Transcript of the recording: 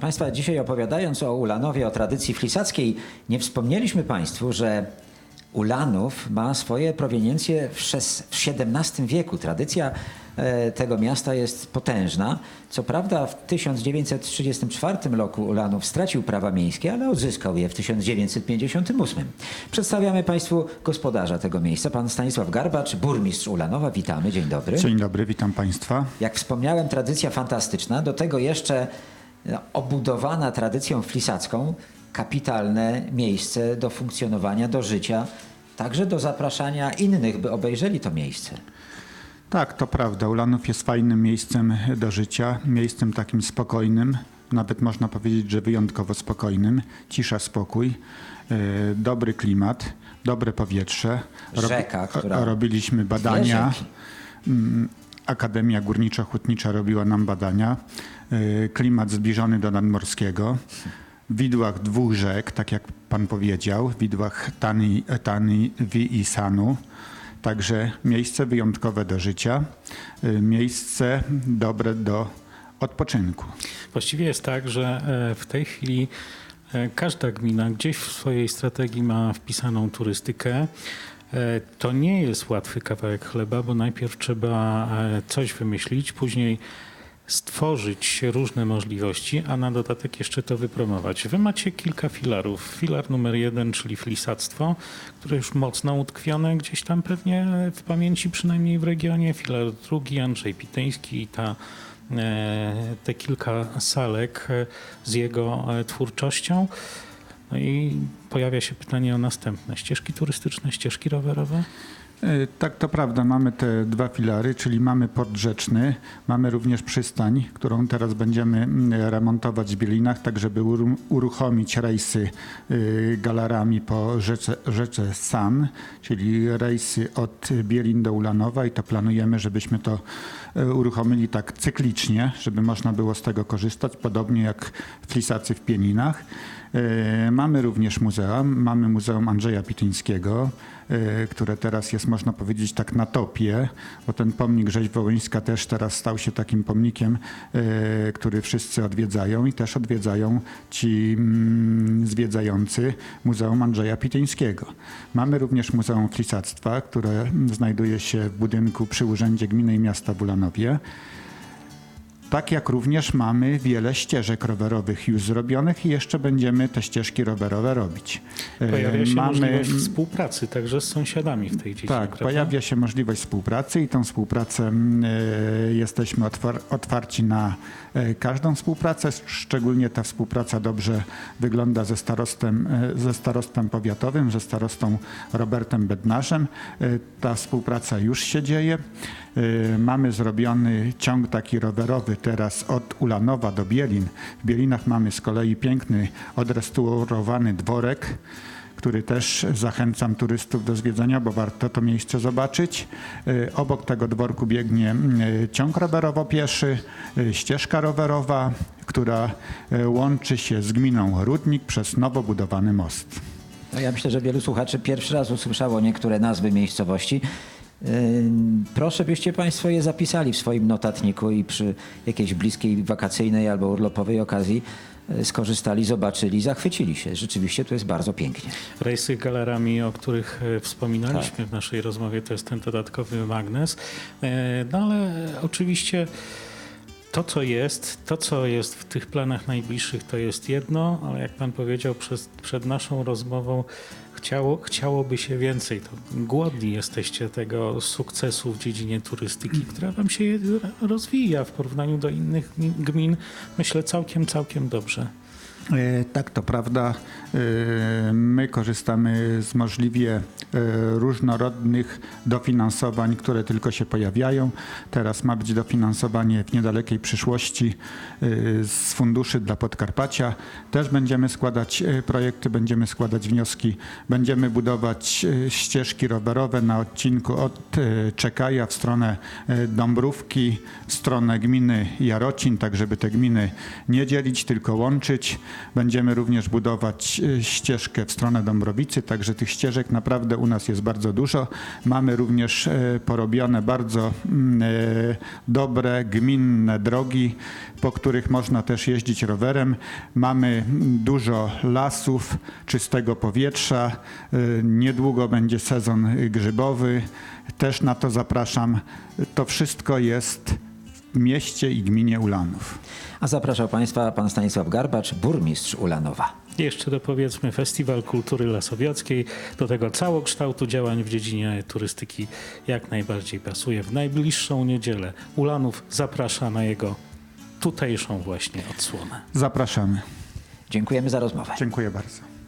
Państwa, dzisiaj opowiadając o Ulanowie, o tradycji flisackiej, nie wspomnieliśmy Państwu, że Ulanów ma swoje proweniencje w XVII wieku. Tradycja tego miasta jest potężna. Co prawda w 1934 roku Ulanów stracił prawa miejskie, ale odzyskał je w 1958. Przedstawiamy Państwu gospodarza tego miejsca, pan Stanisław Garbacz, burmistrz Ulanowa. Witamy, dzień dobry. Dzień dobry, witam Państwa. Jak wspomniałem, tradycja fantastyczna, do tego jeszcze obudowana tradycją flisacką, kapitalne miejsce do funkcjonowania, do życia, także do zapraszania innych, by obejrzeli to miejsce. Tak, to prawda. Ulanów jest fajnym miejscem do życia, miejscem takim spokojnym, nawet można powiedzieć, że wyjątkowo spokojnym. Cisza, spokój, dobry klimat, dobre powietrze. Rzeka, która... Robiliśmy badania. Akademia Górniczo-Hutnicza robiła nam badania. Klimat zbliżony do nadmorskiego. W widłach dwóch rzek, tak jak pan powiedział, w widłach Tani i Sanu. Także miejsce wyjątkowe do życia, miejsce dobre do odpoczynku. Właściwie jest tak, że w tej chwili każda gmina gdzieś w swojej strategii ma wpisaną turystykę. To nie jest łatwy kawałek chleba, bo najpierw trzeba coś wymyślić, później stworzyć różne możliwości, a na dodatek jeszcze to wypromować. Wy macie kilka filarów. Filar numer 1, czyli flisactwo, które już mocno utkwione gdzieś tam pewnie w pamięci, przynajmniej w regionie. Filar drugi, Andrzej Pityński i te kilka salek z jego twórczością. No i pojawia się pytanie o następne. Ścieżki turystyczne, ścieżki rowerowe? Tak, to prawda. Mamy te dwa filary, czyli mamy port rzeczny, mamy również przystań, którą teraz będziemy remontować w Bielinach, tak żeby uruchomić rejsy galarami po rzece San, czyli rejsy od Bielin do Ulanowa i to planujemy, żebyśmy to uruchomili tak cyklicznie, żeby można było z tego korzystać, podobnie jak flisacy w Pieninach. Mamy również muzea. Mamy Muzeum Andrzeja Pityńskiego, które teraz jest, można powiedzieć, tak na topie, bo ten pomnik Rzeź Wołyńska też teraz stał się takim pomnikiem, który wszyscy odwiedzają i też odwiedzają ci zwiedzający Muzeum Andrzeja Pityńskiego. Mamy również Muzeum Flisactwa, które znajduje się w budynku przy Urzędzie Gminy i Miasta w Ulanowie. Tak jak również mamy wiele ścieżek rowerowych już zrobionych i jeszcze będziemy te ścieżki rowerowe robić. Pojawia się możliwość współpracy także z sąsiadami w tej dziedzinie. Tak, prawda? pojawia się możliwość współpracy i tą współpracę jesteśmy otwarci na każdą współpracę. Szczególnie ta współpraca dobrze wygląda ze starostwem powiatowym, ze starostą Robertem Bednarzem. Ta współpraca już się dzieje. Mamy zrobiony ciąg taki rowerowy teraz od Ulanowa do Bielin. W Bielinach mamy z kolei piękny, odrestaurowany dworek, który też zachęcam turystów do zwiedzania, bo warto to miejsce zobaczyć. Obok tego dworku biegnie ciąg rowerowo-pieszy, ścieżka rowerowa, która łączy się z gminą Rudnik przez nowo budowany most. No ja myślę, że wielu słuchaczy pierwszy raz usłyszało niektóre nazwy miejscowości. Proszę, byście Państwo je zapisali w swoim notatniku i przy jakiejś bliskiej wakacyjnej albo urlopowej okazji skorzystali, zobaczyli, zachwycili się. Rzeczywiście tu jest bardzo pięknie. Rejsy galarami, o których wspominaliśmy w naszej rozmowie, to jest ten dodatkowy magnes. No ale oczywiście to, co jest w tych planach najbliższych, to jest jedno, ale jak Pan powiedział przed naszą rozmową, chciałoby się więcej. To głodni jesteście tego sukcesu w dziedzinie turystyki, która Wam się rozwija w porównaniu do innych gmin. Myślę całkiem dobrze. Tak, to prawda. My korzystamy z możliwie różnorodnych dofinansowań, które tylko się pojawiają. Teraz ma być dofinansowanie w niedalekiej przyszłości z funduszy dla Podkarpacia. Też będziemy składać projekty, będziemy składać wnioski. Będziemy budować ścieżki rowerowe na odcinku od Czekaja w stronę Dąbrówki, w stronę gminy Jarocin, tak żeby te gminy nie dzielić, tylko łączyć. Będziemy również budować ścieżkę w stronę Dąbrowicy, także tych ścieżek naprawdę u nas jest bardzo dużo. Mamy również porobione bardzo dobre, gminne drogi, po których można też jeździć rowerem. Mamy dużo lasów, czystego powietrza. Niedługo będzie sezon grzybowy. Też na to zapraszam. To wszystko jest w mieście i gminie Ulanów. A zapraszał Państwa pan Stanisław Garbacz, burmistrz Ulanowa. Jeszcze dopowiedzmy Festiwal Kultury Lasowiockiej. Do tego całokształtu działań w dziedzinie turystyki jak najbardziej pasuje. W najbliższą niedzielę Ulanów zaprasza na jego tutejszą właśnie odsłonę. Zapraszamy. Dziękujemy za rozmowę. Dziękuję bardzo.